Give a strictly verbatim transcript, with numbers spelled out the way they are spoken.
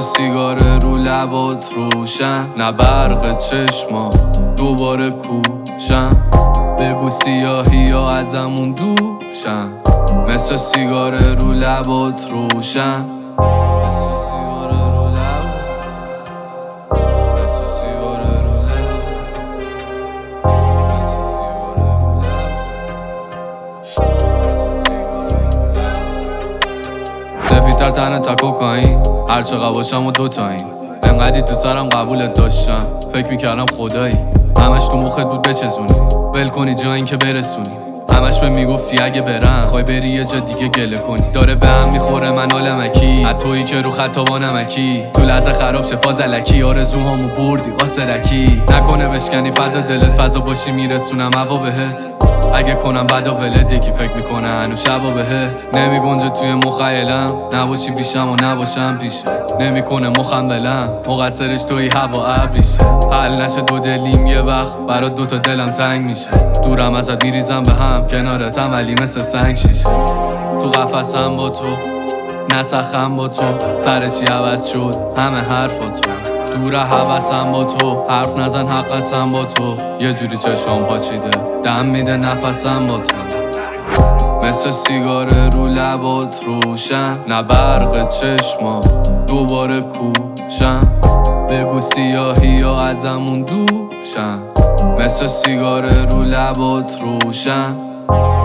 مثل سیگار رو لبات روشن، نه برق چشما دوباره کوشن. بگو سیاهی یا ازمون دوشن، مثل سیگار رو لبات روشن. سفیدتر تنه تا کوکائین، هر چقدر باشم و دوتاییم. انقدی تو سرم قبولت داشتم، فکر میکردم خدایی. همش تو مخت بود بچزونی، ول کنی جا این که برسونی. همش به میگفتی اگه برم خوای بری یه جا دیگه گله کنی. داره به هم میخوره من آلمکی، حتویی که رو خطا با نمکی. تو لحظه خراب شه فازلکی، آرزوهامو بردی قاصدکی. نکنه بشکنی فدا دلت، فضا باشی میرسونم هوا بهت. اگه کنم بدا ولد یکی فکر میکنه هنو شبا بهت. نمی گنجه توی مخیلم، نباشی پیشم و نباشم پیشه. نمی کنه مخم بلم، مقصرش توی هوا ابریشه. حل نشه دو دلیم یه وقت، برا دوتا دلم تنگ میشه. دورم ازت میریزم به هم، کنارتم ولی مثل سنگ شیشه. تو قفسم با تو، نسخم با تو. سر چی عوض شد همه حرفاتو. دور حوثم با تو، حرف نزن حقسم با تو. یه جوری چشام پاچیده، دم میده نفسم با تو. مثل سیگار رو لبات روشن، نه برق چشما دوباره کوشن. بگو سیاهی یا ازمون دوشن، مثل سیگار رو لبات روشن.